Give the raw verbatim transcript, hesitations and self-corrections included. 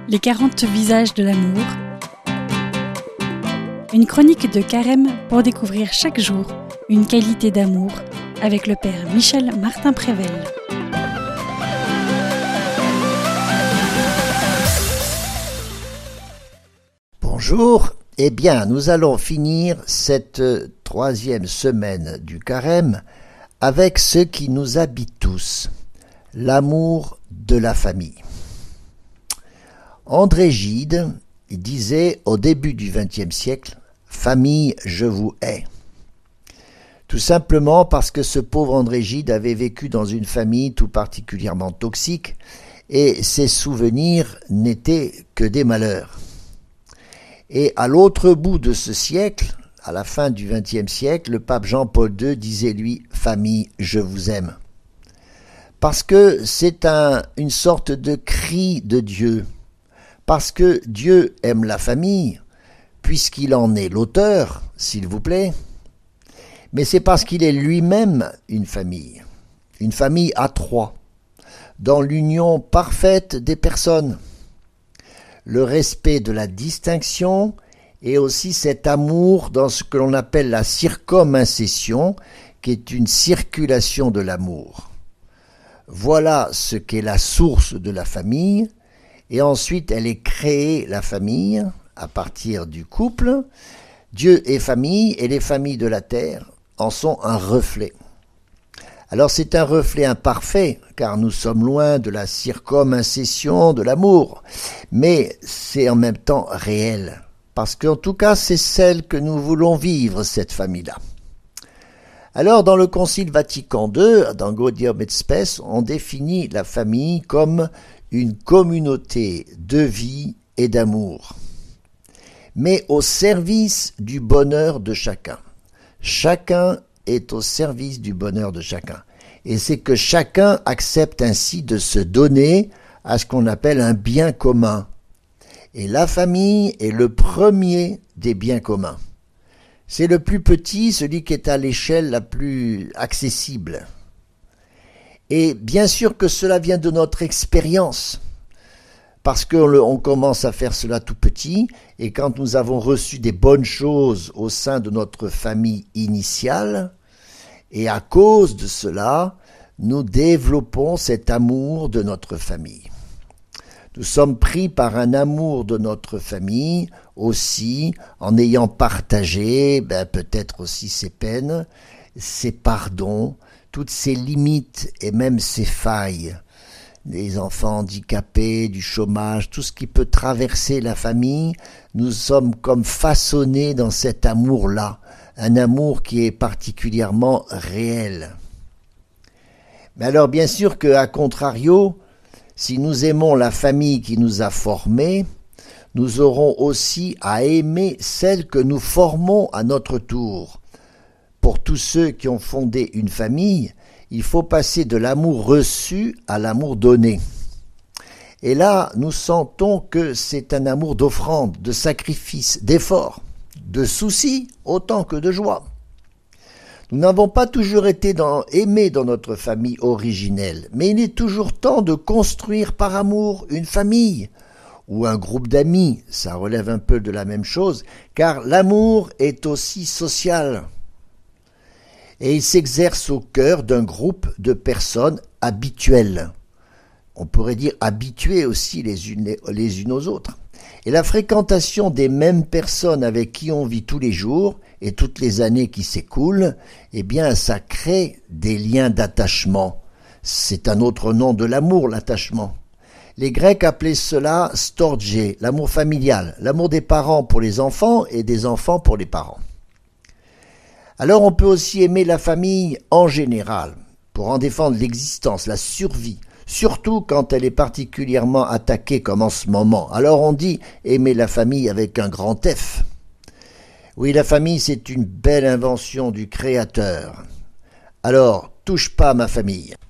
Les quarante visages de l'amour. Une chronique de Carême pour découvrir chaque jour une qualité d'amour avec le père Michel Martin-Prével. Bonjour, eh bien nous allons finir cette troisième semaine du Carême avec ce qui nous habite tous, l'amour de la famille. André Gide disait au début du vingtième siècle « Famille, je vous hais ». Tout simplement parce que ce pauvre André Gide avait vécu dans une famille tout particulièrement toxique et ses souvenirs n'étaient que des malheurs. Et à l'autre bout de ce siècle, à la fin du vingtième siècle, le pape Jean-Paul deux disait lui « Famille, je vous aime ». Parce que c'est un, une sorte de cri de Dieu. Parce que Dieu aime la famille, puisqu'il en est l'auteur, s'il vous plaît, mais c'est parce qu'il est lui-même une famille, une famille à trois, dans l'union parfaite des personnes, le respect de la distinction et aussi cet amour dans ce que l'on appelle la circum-incession, qui est une circulation de l'amour. Voilà ce qu'est la source de la famille. Et ensuite, elle est créée, la famille, à partir du couple. Dieu est famille, et les familles de la terre en sont un reflet. Alors c'est un reflet imparfait, car nous sommes loin de la circum-incession de l'amour, mais c'est en même temps réel, parce qu'en tout cas, c'est celle que nous voulons vivre, cette famille-là. Alors, dans le Concile Vatican deux, dans Gaudium et Spes, on définit la famille comme une communauté de vie et d'amour, mais au service du bonheur de chacun. Chacun est au service du bonheur de chacun. Et c'est que chacun accepte ainsi de se donner à ce qu'on appelle un bien commun. Et la famille est le premier des biens communs. C'est le plus petit, celui qui est à l'échelle la plus accessible. Et bien sûr que cela vient de notre expérience, parce qu'on commence à faire cela tout petit, et quand nous avons reçu des bonnes choses au sein de notre famille initiale, et à cause de cela, nous développons cet amour de notre famille. Nous sommes pris par un amour de notre famille aussi, en ayant partagé ben, peut-être aussi ses peines, ses pardons, toutes ses limites et même ses failles, des enfants handicapés, du chômage, tout ce qui peut traverser la famille, nous sommes comme façonnés dans cet amour-là, un amour qui est particulièrement réel. Mais alors bien sûr qu'à contrario, si nous aimons la famille qui nous a formés, nous aurons aussi à aimer celle que nous formons à notre tour. Pour tous ceux qui ont fondé une famille, il faut passer de l'amour reçu à l'amour donné. Et là, nous sentons que c'est un amour d'offrande, de sacrifice, d'effort, de soucis autant que de joie. Nous n'avons pas toujours été dans, aimés dans notre famille originelle, mais il est toujours temps de construire par amour une famille ou un groupe d'amis, ça relève un peu de la même chose, car l'amour est aussi social. Et il s'exerce au cœur d'un groupe de personnes habituelles. On pourrait dire habituées aussi les unes, les unes aux autres. Et la fréquentation des mêmes personnes avec qui on vit tous les jours et toutes les années qui s'écoulent, eh bien ça crée des liens d'attachement. C'est un autre nom de l'amour, l'attachement. Les Grecs appelaient cela storgé, l'amour familial, l'amour des parents pour les enfants et des enfants pour les parents. Alors on peut aussi aimer la famille en général, pour en défendre l'existence, la survie, surtout quand elle est particulièrement attaquée comme en ce moment. Alors on dit aimer la famille avec un grand F. Oui, la famille c'est une belle invention du Créateur. Alors, touche pas à ma famille.